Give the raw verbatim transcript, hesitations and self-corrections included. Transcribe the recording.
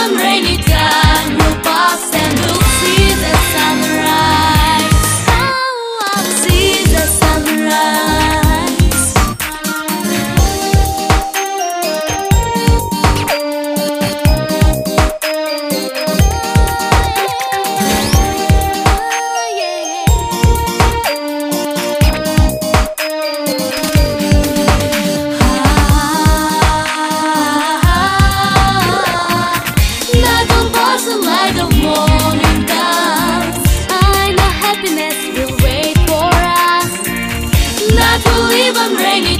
on rainy time will pass and we'll see the sunrise. Oh, I'll see the sunrise. Light of morning dance, I know happiness will wait for us. Night will leave on rainy